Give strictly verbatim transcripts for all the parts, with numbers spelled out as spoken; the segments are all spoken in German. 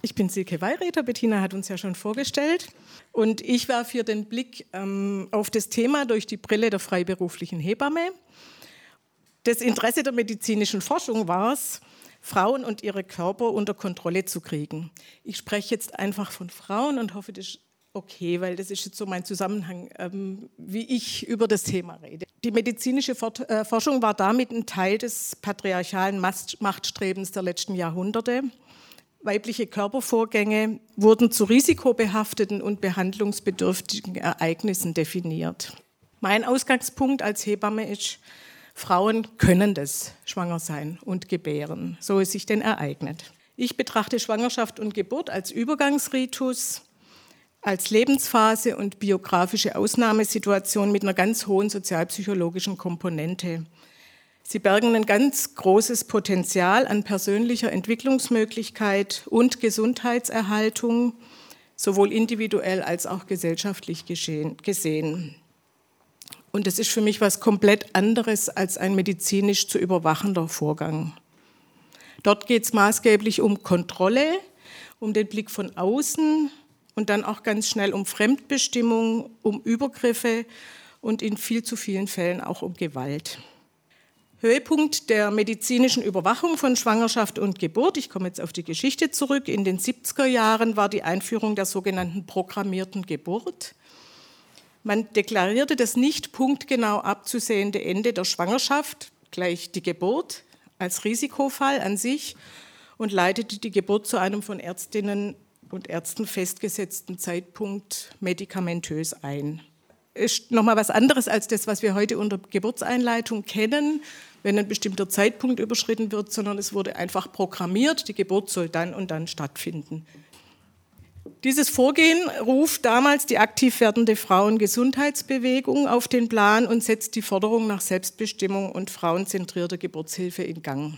Ich bin Silke Weireder, Bettina hat uns ja schon vorgestellt. Und ich werfe hier den Blick ähm, auf das Thema durch die Brille der freiberuflichen Hebamme. Das Interesse der medizinischen Forschung war es, Frauen und ihre Körper unter Kontrolle zu kriegen. Ich spreche jetzt einfach von Frauen und hoffe, das ist okay, weil das ist jetzt so mein Zusammenhang, ähm, wie ich über das Thema rede. Die medizinische Fort- äh, Forschung war damit ein Teil des patriarchalen Mast- Machtstrebens der letzten Jahrhunderte. Weibliche Körpervorgänge wurden zu risikobehafteten und behandlungsbedürftigen Ereignissen definiert. Mein Ausgangspunkt als Hebamme ist, Frauen können das, schwanger sein und gebären, so es sich denn ereignet. Ich betrachte Schwangerschaft und Geburt als Übergangsritus, als Lebensphase und biografische Ausnahmesituation mit einer ganz hohen sozialpsychologischen Komponente. Sie bergen ein ganz großes Potenzial an persönlicher Entwicklungsmöglichkeit und Gesundheitserhaltung, sowohl individuell als auch gesellschaftlich gesehen. Und das ist für mich was komplett anderes als ein medizinisch zu überwachender Vorgang. Dort geht es maßgeblich um Kontrolle, um den Blick von außen und dann auch ganz schnell um Fremdbestimmung, um Übergriffe und in viel zu vielen Fällen auch um Gewalt. Höhepunkt der medizinischen Überwachung von Schwangerschaft und Geburt, ich komme jetzt auf die Geschichte zurück, in den siebziger Jahren war die Einführung der sogenannten programmierten Geburt. Man deklarierte das nicht punktgenau abzusehende Ende der Schwangerschaft, gleich die Geburt, als Risikofall an sich und leitete die Geburt zu einem von Ärztinnen und Ärzten festgesetzten Zeitpunkt medikamentös ein. Ist nochmal was anderes als das, was wir heute unter Geburtseinleitung kennen, wenn ein bestimmter Zeitpunkt überschritten wird, sondern es wurde einfach programmiert, die Geburt soll dann und dann stattfinden. Dieses Vorgehen ruft damals die aktiv werdende Frauengesundheitsbewegung auf den Plan und setzt die Forderung nach Selbstbestimmung und frauenzentrierter Geburtshilfe in Gang.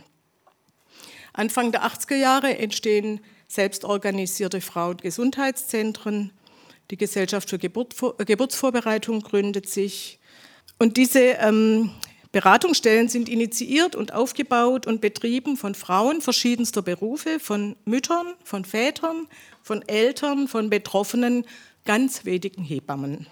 Anfang der achtziger Jahre entstehen selbstorganisierte Frauengesundheitszentren, die Gesellschaft für Geburt, Geburtsvorbereitung gründet sich und diese ähm, Beratungsstellen sind initiiert und aufgebaut und betrieben von Frauen verschiedenster Berufe, von Müttern, von Vätern, von Eltern, von Betroffenen, ganz wenigen Hebammen.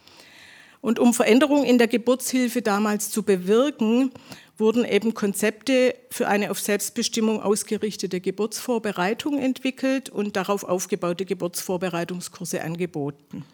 Und um Veränderungen in der Geburtshilfe damals zu bewirken, wurden eben Konzepte für eine auf Selbstbestimmung ausgerichtete Geburtsvorbereitung entwickelt und darauf aufgebaute Geburtsvorbereitungskurse angeboten.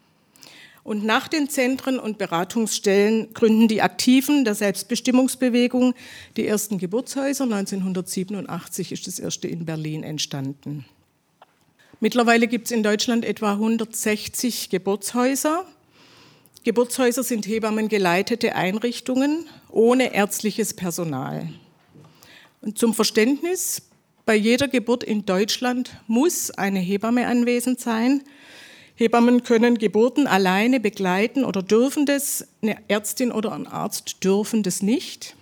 Und nach den Zentren und Beratungsstellen gründen die Aktiven der Selbstbestimmungsbewegung die ersten Geburtshäuser. neunzehnhundertsiebenundachtzig ist das erste in Berlin entstanden. Mittlerweile gibt es in Deutschland etwa hundertsechzig Geburtshäuser. Geburtshäuser sind hebammengeleitete Einrichtungen ohne ärztliches Personal. Und zum Verständnis, bei jeder Geburt in Deutschland muss eine Hebamme anwesend sein. Hebammen können Geburten alleine begleiten oder dürfen das, eine Ärztin oder ein Arzt dürfen das nicht.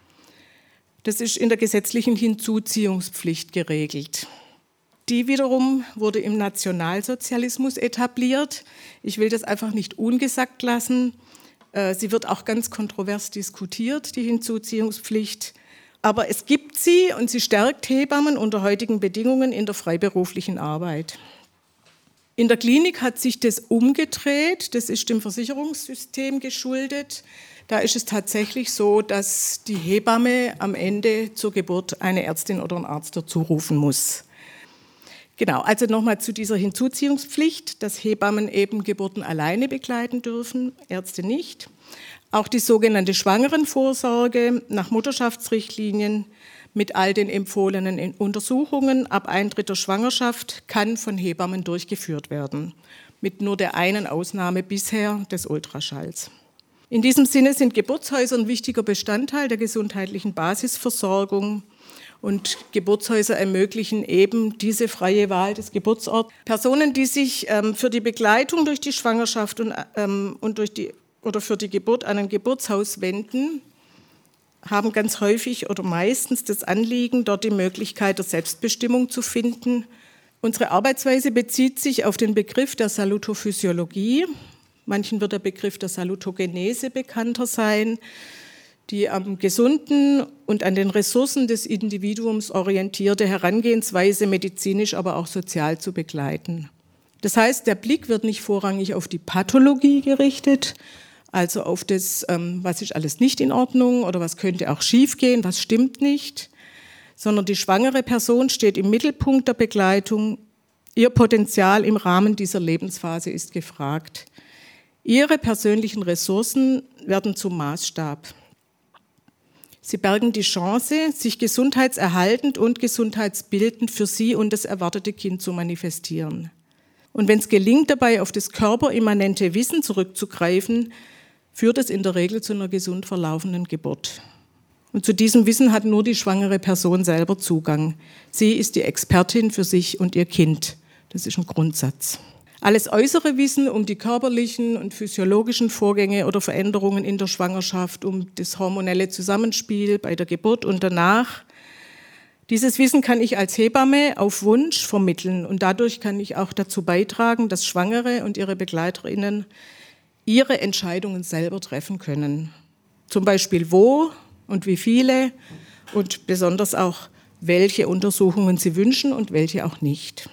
Das ist in der gesetzlichen Hinzuziehungspflicht geregelt. Die wiederum wurde im Nationalsozialismus etabliert. Ich will das einfach nicht ungesagt lassen. Sie wird auch ganz kontrovers diskutiert, die Hinzuziehungspflicht. Aber es gibt sie und sie stärkt Hebammen unter heutigen Bedingungen in der freiberuflichen Arbeit. In der Klinik hat sich das umgedreht, das ist dem Versicherungssystem geschuldet. Da ist es tatsächlich so, dass die Hebamme am Ende zur Geburt eine Ärztin oder einen Arzt dazu rufen muss. Genau, also nochmal zu dieser Hinzuziehungspflicht, dass Hebammen eben Geburten alleine begleiten dürfen, Ärzte nicht. Auch die sogenannte Schwangerenvorsorge nach Mutterschaftsrichtlinien mit all den empfohlenen Untersuchungen ab Eintritt der Schwangerschaft kann von Hebammen durchgeführt werden, mit nur der einen Ausnahme bisher des Ultraschalls. In diesem Sinne sind Geburtshäuser ein wichtiger Bestandteil der gesundheitlichen Basisversorgung und Geburtshäuser ermöglichen eben diese freie Wahl des Geburtsorts. Personen, die sich ähm, für die Begleitung durch die Schwangerschaft und, ähm, und durch die, oder für die Geburt an ein Geburtshaus wenden, haben ganz häufig oder meistens das Anliegen, dort die Möglichkeit der Selbstbestimmung zu finden. Unsere Arbeitsweise bezieht sich auf den Begriff der Salutophysiologie. Manchen wird der Begriff der Salutogenese bekannter sein. die am gesunden und an den Ressourcen des Individuums orientierte Herangehensweise medizinisch, aber auch sozial zu begleiten. Das heißt, der Blick wird nicht vorrangig auf die Pathologie gerichtet, also auf das, was ist alles nicht in Ordnung oder was könnte auch schiefgehen, was stimmt nicht, sondern die schwangere Person steht im Mittelpunkt der Begleitung. Ihr Potenzial im Rahmen dieser Lebensphase ist gefragt. Ihre persönlichen Ressourcen werden zum Maßstab. Sie bergen die Chance, sich gesundheitserhaltend und gesundheitsbildend für sie und das erwartete Kind zu manifestieren. Und wenn es gelingt, dabei auf das körperimmanente Wissen zurückzugreifen, führt es in der Regel zu einer gesund verlaufenden Geburt. Und zu diesem Wissen hat nur die schwangere Person selber Zugang. Sie ist die Expertin für sich und ihr Kind. Das ist ein Grundsatz. Alles äußere Wissen um die körperlichen und physiologischen Vorgänge oder Veränderungen in der Schwangerschaft, um das hormonelle Zusammenspiel bei der Geburt und danach, dieses Wissen kann ich als Hebamme auf Wunsch vermitteln und dadurch kann ich auch dazu beitragen, dass Schwangere und ihre BegleiterInnen ihre Entscheidungen selber treffen können. Zum Beispiel wo und wie viele und besonders auch, welche Untersuchungen sie wünschen und welche auch nicht.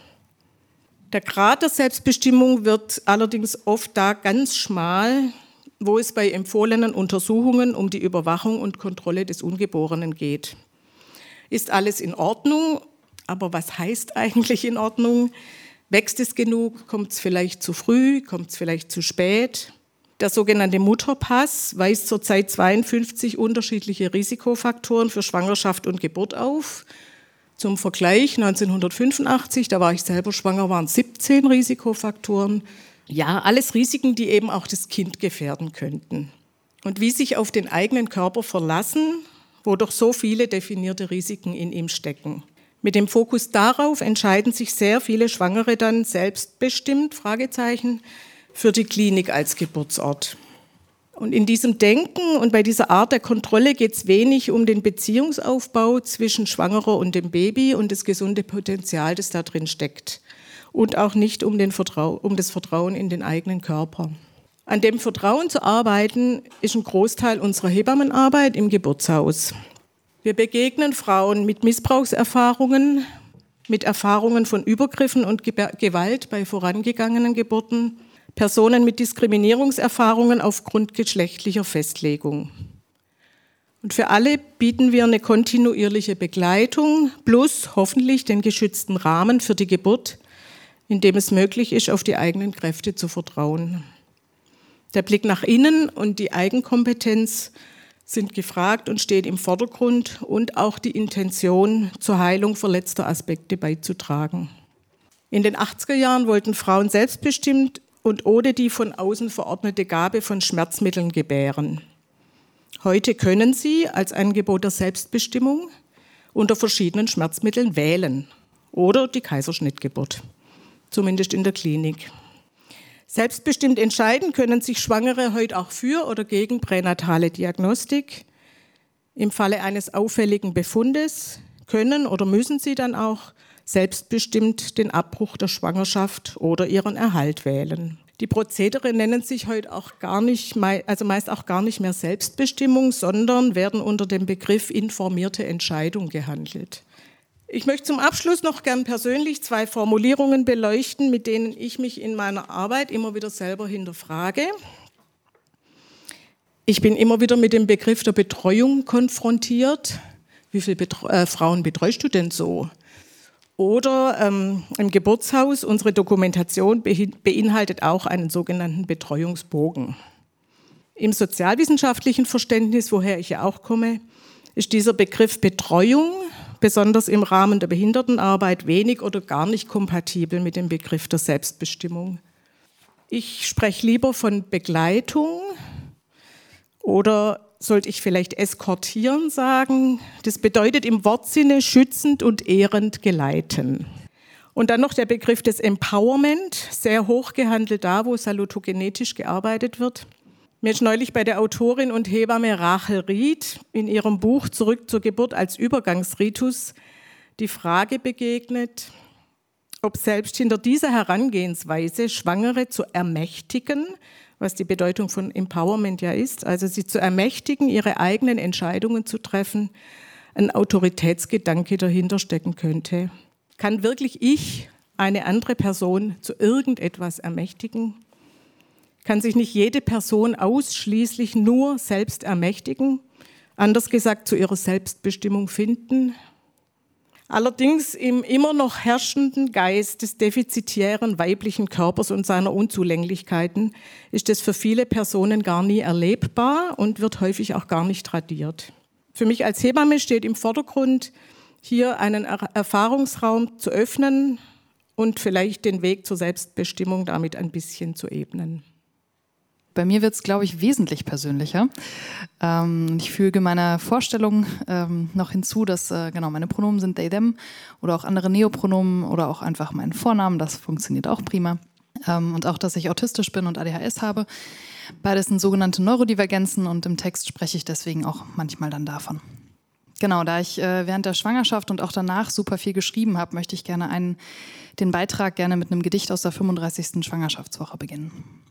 Der Grad der Selbstbestimmung wird allerdings oft da ganz schmal, wo es bei empfohlenen Untersuchungen um die Überwachung und Kontrolle des Ungeborenen geht. Ist alles in Ordnung? Aber was heißt eigentlich in Ordnung? Wächst es genug? Kommt es vielleicht zu früh? Kommt es vielleicht zu spät? Der sogenannte Mutterpass weist zurzeit zweiundfünfzig unterschiedliche Risikofaktoren für Schwangerschaft und Geburt auf. Zum Vergleich, neunzehnhundertfünfundachtzig, da war ich selber schwanger, waren siebzehn Risikofaktoren. Ja, alles Risiken, die eben auch das Kind gefährden könnten. Und wie sich auf den eigenen Körper verlassen, wo doch so viele definierte Risiken in ihm stecken. Mit dem Fokus darauf entscheiden sich sehr viele Schwangere dann selbstbestimmt, Fragezeichen, für die Klinik als Geburtsort. Und in diesem Denken und bei dieser Art der Kontrolle geht es wenig um den Beziehungsaufbau zwischen Schwangerer und dem Baby und das gesunde Potenzial, das da drin steckt. Und auch nicht um, den Vertrau- um das Vertrauen in den eigenen Körper. An dem Vertrauen zu arbeiten, ist ein Großteil unserer Hebammenarbeit im Geburtshaus. Wir begegnen Frauen mit Missbrauchserfahrungen, mit Erfahrungen von Übergriffen und Gewalt bei vorangegangenen Geburten, Personen mit Diskriminierungserfahrungen aufgrund geschlechtlicher Festlegung. Und für alle bieten wir eine kontinuierliche Begleitung plus hoffentlich den geschützten Rahmen für die Geburt, in dem es möglich ist, auf die eigenen Kräfte zu vertrauen. Der Blick nach innen und die Eigenkompetenz sind gefragt und stehen im Vordergrund und auch die Intention, zur Heilung verletzter Aspekte beizutragen. In den achtziger Jahren wollten Frauen selbstbestimmt und ohne die von außen verordnete Gabe von Schmerzmitteln gebären. Heute können sie als Angebot der Selbstbestimmung unter verschiedenen Schmerzmitteln wählen oder die Kaiserschnittgeburt, zumindest in der Klinik. Selbstbestimmt entscheiden können sich Schwangere heute auch für oder gegen pränatale Diagnostik. Im Falle eines auffälligen Befundes können oder müssen sie dann auch selbstbestimmt den Abbruch der Schwangerschaft oder ihren Erhalt wählen. Die Prozedere nennen sich heute auch gar nicht, also meist auch gar nicht mehr Selbstbestimmung, sondern werden unter dem Begriff informierte Entscheidung gehandelt. Ich möchte zum Abschluss noch gern persönlich zwei Formulierungen beleuchten, mit denen ich mich in meiner Arbeit immer wieder selber hinterfrage. Ich bin immer wieder mit dem Begriff der Betreuung konfrontiert. Wie viele Betre- äh, Frauen betreust du denn so? Oder ähm, im Geburtshaus, unsere Dokumentation beinhaltet auch einen sogenannten Betreuungsbogen. Im sozialwissenschaftlichen Verständnis, woher ich ja auch komme, ist dieser Begriff Betreuung besonders im Rahmen der Behindertenarbeit wenig oder gar nicht kompatibel mit dem Begriff der Selbstbestimmung. Ich spreche lieber von Begleitung oder sollte ich vielleicht eskortieren sagen. Das bedeutet im Wortsinne schützend und ehrend geleiten. Und dann noch der Begriff des Empowerment, sehr hoch gehandelt da, wo salutogenetisch gearbeitet wird. Mir ist neulich bei der Autorin und Hebamme Rachel Ried in ihrem Buch Zurück zur Geburt als Übergangsritus die Frage begegnet, ob selbst hinter dieser Herangehensweise Schwangere zu ermächtigen, was die Bedeutung von Empowerment ja ist, also sie zu ermächtigen, ihre eigenen Entscheidungen zu treffen, ein Autoritätsgedanke dahinter stecken könnte. Kann wirklich ich eine andere Person zu irgendetwas ermächtigen? Kann sich nicht jede Person ausschließlich nur selbst ermächtigen, anders gesagt zu ihrer Selbstbestimmung finden? Allerdings im immer noch herrschenden Geist des defizitären weiblichen Körpers und seiner Unzulänglichkeiten ist es für viele Personen gar nie erlebbar und wird häufig auch gar nicht tradiert. Für mich als Hebamme steht im Vordergrund, hier einen Erfahrungsraum zu öffnen und vielleicht den Weg zur Selbstbestimmung damit ein bisschen zu ebnen. Bei mir wird es, glaube ich, wesentlich persönlicher. Ähm, ich füge meiner Vorstellung ähm, noch hinzu, dass äh, genau meine Pronomen sind they, them oder auch andere Neopronomen oder auch einfach meinen Vornamen. Das funktioniert auch prima. Ähm, und auch, dass ich autistisch bin und A D H S habe. Beides sind sogenannte Neurodivergenzen und im Text spreche ich deswegen auch manchmal dann davon. Genau, da ich äh, während der Schwangerschaft und auch danach super viel geschrieben habe, möchte ich gerne einen, den Beitrag gerne mit einem Gedicht aus der fünfunddreißigsten Schwangerschaftswoche beginnen.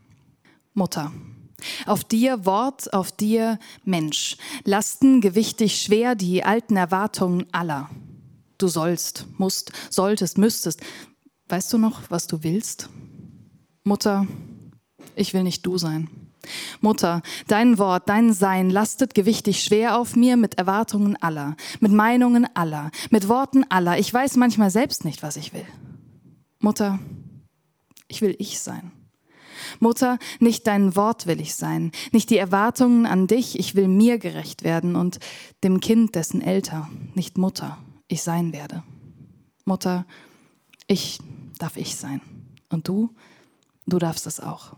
Mutter, auf dir Wort, auf dir Mensch, Lasten gewichtig schwer, die alten Erwartungen aller. Du sollst, musst, solltest, müsstest. Weißt du noch, was du willst? Mutter, ich will nicht du sein. Mutter, dein Wort, dein Sein lastet gewichtig schwer auf mir mit Erwartungen aller, mit Meinungen aller, mit Worten aller. Ich weiß manchmal selbst nicht, was ich will. Mutter, ich will ich sein. Mutter, nicht dein Wort will ich sein, nicht die Erwartungen an dich, ich will mir gerecht werden und dem Kind, dessen Eltern, nicht Mutter, ich sein werde. Mutter, ich darf ich sein und du, du darfst es auch.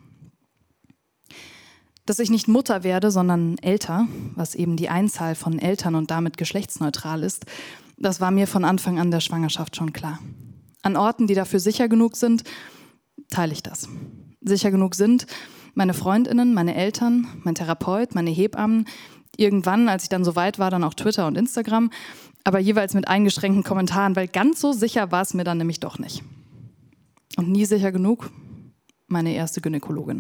Dass ich nicht Mutter werde, sondern älter, was eben die Einzahl von Eltern und damit geschlechtsneutral ist, das war mir von Anfang an der Schwangerschaft schon klar. An Orten, die dafür sicher genug sind, teile ich das. Sicher genug sind meine FreundInnen, meine Eltern, mein Therapeut, meine Hebammen, irgendwann, als ich dann so weit war, dann auch Twitter und Instagram, aber jeweils mit eingeschränkten Kommentaren, weil ganz so sicher war es mir dann nämlich doch nicht. Und nie sicher genug, meine erste Gynäkologin.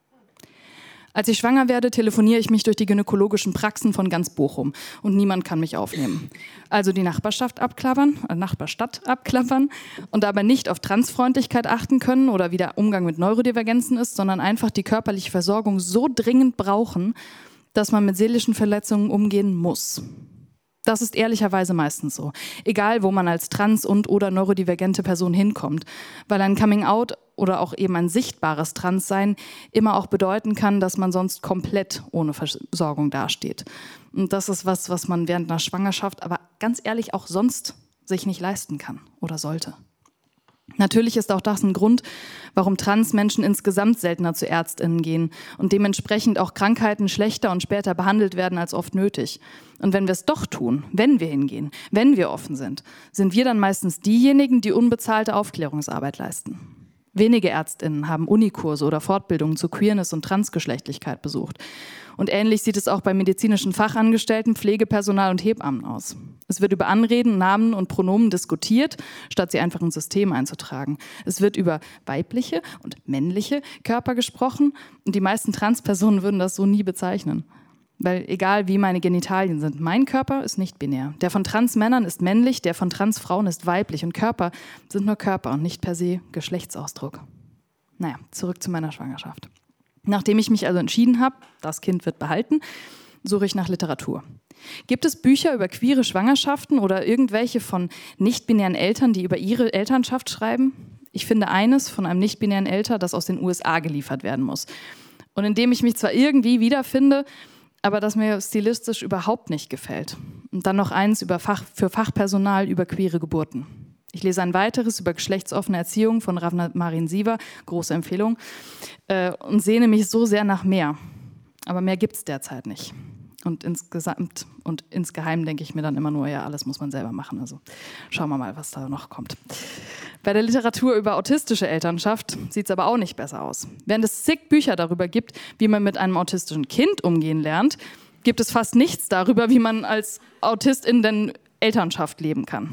Als ich schwanger werde, telefoniere ich mich durch die gynäkologischen Praxen von ganz Bochum und niemand kann mich aufnehmen. Also die Nachbarschaft abklappern, äh, Nachbarstadt abklappern und dabei nicht auf Transfreundlichkeit achten können oder wie der Umgang mit Neurodivergenzen ist, sondern einfach die körperliche Versorgung so dringend brauchen, dass man mit seelischen Verletzungen umgehen muss. Das ist ehrlicherweise meistens so, egal wo man als trans- und oder neurodivergente Person hinkommt, weil ein Coming-out oder auch eben ein sichtbares Transsein immer auch bedeuten kann, dass man sonst komplett ohne Versorgung dasteht. Und das ist was, was man während einer Schwangerschaft, aber ganz ehrlich auch sonst sich nicht leisten kann oder sollte. Natürlich ist auch das ein Grund, warum Transmenschen insgesamt seltener zu ÄrztInnen gehen und dementsprechend auch Krankheiten schlechter und später behandelt werden als oft nötig. Und wenn wir es doch tun, wenn wir hingehen, wenn wir offen sind, sind wir dann meistens diejenigen, die unbezahlte Aufklärungsarbeit leisten. Wenige ÄrztInnen haben Unikurse oder Fortbildungen zu Queerness und Transgeschlechtlichkeit besucht. Und ähnlich sieht es auch bei medizinischen Fachangestellten, Pflegepersonal und Hebammen aus. Es wird über Anreden, Namen und Pronomen diskutiert, statt sie einfach ins System einzutragen. Es wird über weibliche und männliche Körper gesprochen und die meisten Transpersonen würden das so nie bezeichnen. Weil egal wie meine Genitalien sind, mein Körper ist nicht binär. Der von Transmännern ist männlich, der von Transfrauen ist weiblich. Und Körper sind nur Körper und nicht per se Geschlechtsausdruck. Naja, zurück zu meiner Schwangerschaft. Nachdem ich mich also entschieden habe, das Kind wird behalten, suche ich nach Literatur. Gibt es Bücher über queere Schwangerschaften oder irgendwelche von nicht-binären Eltern, die über ihre Elternschaft schreiben? Ich finde eines von einem nicht-binären Eltern, das aus den U S A geliefert werden muss. Und in dem ich mich zwar irgendwie wiederfinde, aber das mir stilistisch überhaupt nicht gefällt. Und dann noch eins über Fach, für Fachpersonal über queere Geburten. Ich lese ein weiteres über geschlechtsoffene Erziehung von Ravna Marin-Siva, große Empfehlung, äh, und sehne mich so sehr nach mehr. Aber mehr gibt es derzeit nicht. Und insgesamt und insgeheim denke ich mir dann immer nur, ja, alles muss man selber machen. Also schauen wir mal, was da noch kommt. Bei der Literatur über autistische Elternschaft sieht es aber auch nicht besser aus. Während es zig Bücher darüber gibt, wie man mit einem autistischen Kind umgehen lernt, gibt es fast nichts darüber, wie man als Autistin denn Elternschaft leben kann.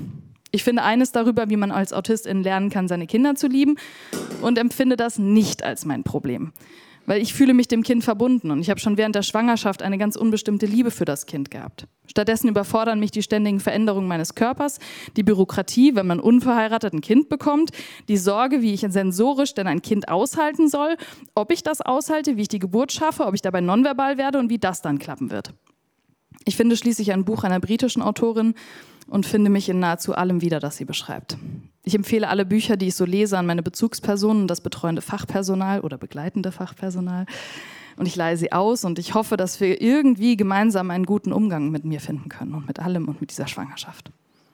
Ich finde eines darüber, wie man als Autistin lernen kann, seine Kinder zu lieben, und empfinde das nicht als mein Problem. Weil ich fühle mich dem Kind verbunden und ich habe schon während der Schwangerschaft eine ganz unbestimmte Liebe für das Kind gehabt. Stattdessen überfordern mich die ständigen Veränderungen meines Körpers, die Bürokratie, wenn man unverheiratet ein Kind bekommt, die Sorge, wie ich sensorisch denn ein Kind aushalten soll, ob ich das aushalte, wie ich die Geburt schaffe, ob ich dabei nonverbal werde und wie das dann klappen wird. Ich finde schließlich ein Buch einer britischen Autorin und finde mich in nahezu allem wieder, das sie beschreibt. Ich empfehle alle Bücher, die ich so lese, an meine Bezugspersonen und das betreuende Fachpersonal oder begleitende Fachpersonal. Und ich leihe sie aus und ich hoffe, dass wir irgendwie gemeinsam einen guten Umgang mit mir finden können und mit allem und mit dieser Schwangerschaft.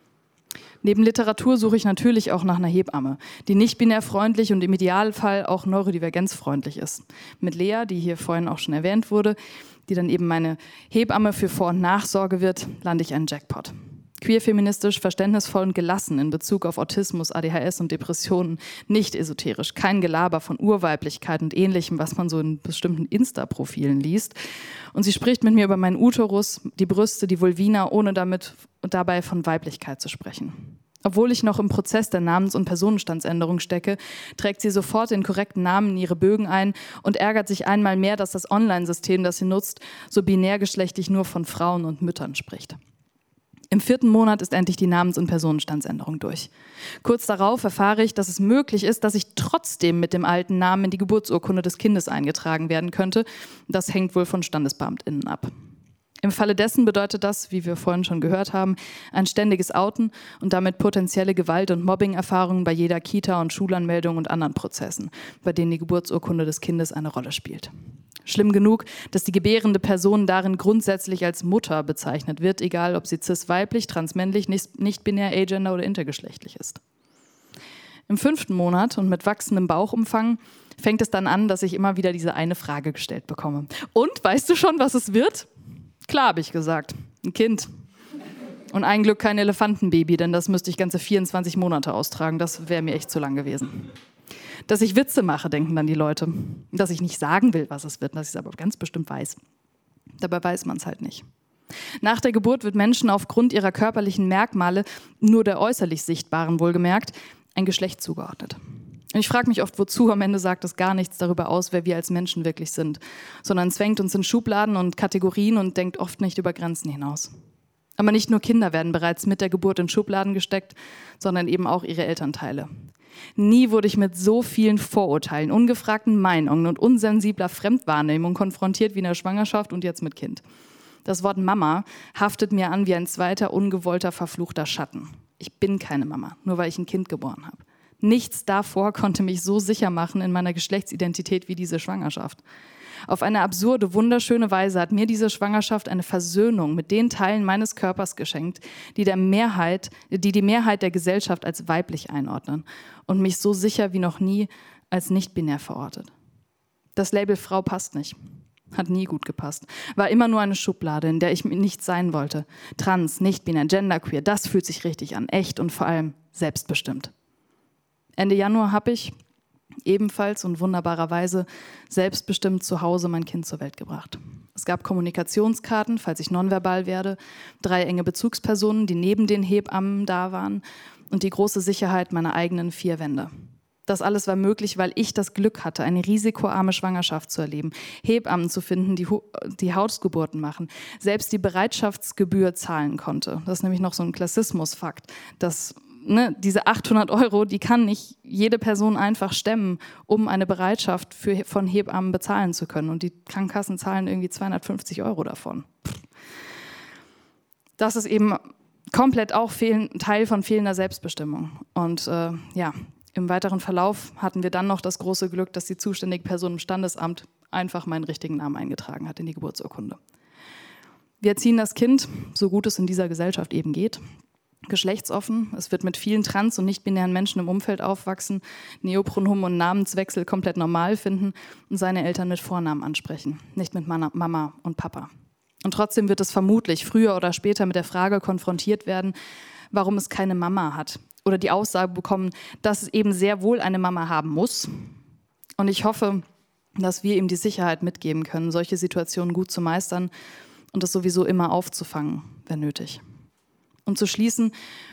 Neben Literatur suche ich natürlich auch nach einer Hebamme, die nicht binär freundlich und im Idealfall auch neurodivergenzfreundlich ist. Mit Lea, die hier vorhin auch schon erwähnt wurde, die dann eben meine Hebamme für Vor- und Nachsorge wird, lande ich einen Jackpot. Queer-feministisch, verständnisvoll und gelassen in Bezug auf Autismus, A D H S und Depressionen, nicht esoterisch, kein Gelaber von Urweiblichkeit und Ähnlichem, was man so in bestimmten Insta-Profilen liest. Und sie spricht mit mir über meinen Uterus, die Brüste, die Vulvina, ohne damit und dabei von Weiblichkeit zu sprechen. Obwohl ich noch im Prozess der Namens- und Personenstandsänderung stecke, trägt sie sofort den korrekten Namen in ihre Bögen ein und ärgert sich einmal mehr, dass das Online-System, das sie nutzt, so binärgeschlechtlich nur von Frauen und Müttern spricht. Im vierten Monat ist endlich die Namens- und Personenstandsänderung durch. Kurz darauf erfahre ich, dass es möglich ist, dass ich trotzdem mit dem alten Namen in die Geburtsurkunde des Kindes eingetragen werden könnte. Das hängt wohl von StandesbeamtInnen ab. Im Falle dessen bedeutet das, wie wir vorhin schon gehört haben, ein ständiges Outen und damit potenzielle Gewalt- und Mobbing-Erfahrungen bei jeder Kita- und Schulanmeldung und anderen Prozessen, bei denen die Geburtsurkunde des Kindes eine Rolle spielt. Schlimm genug, dass die gebärende Person darin grundsätzlich als Mutter bezeichnet wird, egal ob sie cis-weiblich, transmännlich, nicht-binär, agender oder intergeschlechtlich ist. Im fünften Monat und mit wachsendem Bauchumfang fängt es dann an, dass ich immer wieder diese eine Frage gestellt bekomme. Und, weißt du schon, was es wird? Klar, habe ich gesagt. Ein Kind. Und ein Glück kein Elefantenbaby, denn das müsste ich ganze vierundzwanzig Monate austragen. Das wäre mir echt zu lang gewesen. Dass ich Witze mache, denken dann die Leute. Dass ich nicht sagen will, was es wird, dass ich es aber ganz bestimmt weiß. Dabei weiß man es halt nicht. Nach der Geburt wird Menschen aufgrund ihrer körperlichen Merkmale, nur der äußerlich sichtbaren wohlgemerkt, ein Geschlecht zugeordnet. Und ich frage mich oft, wozu. Am Ende sagt es gar nichts darüber aus, wer wir als Menschen wirklich sind, sondern zwängt uns in Schubladen und Kategorien und denkt oft nicht über Grenzen hinaus. Aber nicht nur Kinder werden bereits mit der Geburt in Schubladen gesteckt, sondern eben auch ihre Elternteile. Nie wurde ich mit so vielen Vorurteilen, ungefragten Meinungen und unsensibler Fremdwahrnehmung konfrontiert wie in der Schwangerschaft und jetzt mit Kind. Das Wort Mama haftet mir an wie ein zweiter, ungewollter, verfluchter Schatten. Ich bin keine Mama, nur weil ich ein Kind geboren habe. Nichts davor konnte mich so sicher machen in meiner Geschlechtsidentität wie diese Schwangerschaft. Auf eine absurde, wunderschöne Weise hat mir diese Schwangerschaft eine Versöhnung mit den Teilen meines Körpers geschenkt, die, der Mehrheit, die die Mehrheit der Gesellschaft als weiblich einordnen und mich so sicher wie noch nie als nicht-binär verortet. Das Label Frau passt nicht. Hat nie gut gepasst. War immer nur eine Schublade, in der ich nicht sein wollte. Trans, nicht-binär, genderqueer, das fühlt sich richtig an. Echt und vor allem selbstbestimmt. Ende Januar habe ich ebenfalls und wunderbarerweise selbstbestimmt zu Hause mein Kind zur Welt gebracht. Es gab Kommunikationskarten, falls ich nonverbal werde, drei enge Bezugspersonen, die neben den Hebammen da waren und die große Sicherheit meiner eigenen vier Wände. Das alles war möglich, weil ich das Glück hatte, eine risikoarme Schwangerschaft zu erleben, Hebammen zu finden, die, die Hausgeburten machen, selbst die Bereitschaftsgebühr zahlen konnte. Das ist nämlich noch so ein Klassismusfakt, dass Ne, diese achthundert Euro, die kann nicht jede Person einfach stemmen, um eine Bereitschaft für, von Hebammen bezahlen zu können. Und die Krankenkassen zahlen irgendwie zweihundertfünfzig Euro davon. Das ist eben komplett auch fehl, Teil von fehlender Selbstbestimmung. Und äh, ja, im weiteren Verlauf hatten wir dann noch das große Glück, dass die zuständige Person im Standesamt einfach meinen richtigen Namen eingetragen hat in die Geburtsurkunde. Wir erziehen das Kind, so gut es in dieser Gesellschaft eben geht, geschlechtsoffen. Es wird mit vielen trans- und nicht-binären Menschen im Umfeld aufwachsen, Neopronomen und Namenswechsel komplett normal finden und seine Eltern mit Vornamen ansprechen, nicht mit Mama und Papa. Und trotzdem wird es vermutlich früher oder später mit der Frage konfrontiert werden, warum es keine Mama hat. Oder die Aussage bekommen, dass es eben sehr wohl eine Mama haben muss. Und ich hoffe, dass wir ihm die Sicherheit mitgeben können, solche Situationen gut zu meistern und es sowieso immer aufzufangen, wenn nötig. Um zu schließen,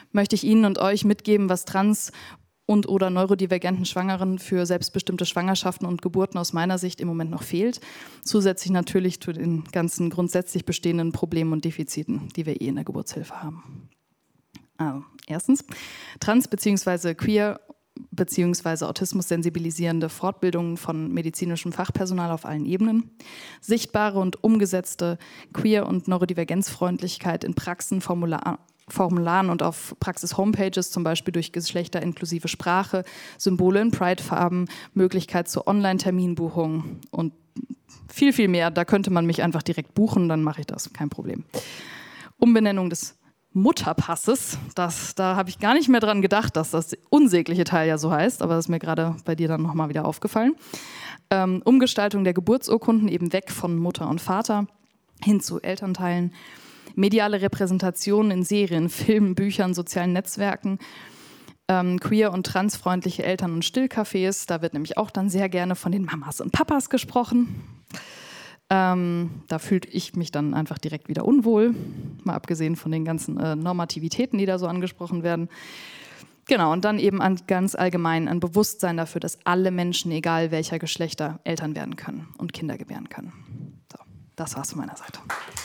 möchte ich Ihnen und euch mitgeben, was trans- und oder neurodivergenten Schwangeren für selbstbestimmte Schwangerschaften und Geburten aus meiner Sicht im Moment noch fehlt. Zusätzlich natürlich zu den ganzen grundsätzlich bestehenden Problemen und Defiziten, die wir eh in der Geburtshilfe haben. Also, erstens, trans- bzw. queer bzw. Autismus sensibilisierende Fortbildungen von medizinischem Fachpersonal auf allen Ebenen, sichtbare und umgesetzte Queer- und Neurodivergenzfreundlichkeit in Praxen, Formular Formularen und auf Praxis-Homepages, zum Beispiel durch geschlechterinklusive Sprache, Symbole in Pride-Farben, Möglichkeit zur Online-Terminbuchung und viel, viel mehr. Da könnte man mich einfach direkt buchen, dann mache ich das, kein Problem. Umbenennung des Mutterpasses, das, da habe ich gar nicht mehr dran gedacht, dass das unsägliche Teil ja so heißt, aber das ist mir gerade bei dir dann nochmal wieder aufgefallen. Ähm, Umgestaltung der Geburtsurkunden, eben weg von Mutter und Vater hin zu Elternteilen. Mediale Repräsentation in Serien, Filmen, Büchern, sozialen Netzwerken, ähm, queer- und transfreundliche Eltern- und Stillcafés. Da wird nämlich auch dann sehr gerne von den Mamas und Papas gesprochen. Ähm, da fühlte ich mich dann einfach direkt wieder unwohl, mal abgesehen von den ganzen äh, Normativitäten, die da so angesprochen werden. Genau, und dann eben an, ganz allgemein ein Bewusstsein dafür, dass alle Menschen, egal welcher Geschlechter, Eltern werden können und Kinder gebären können. So, das war's von meiner Seite.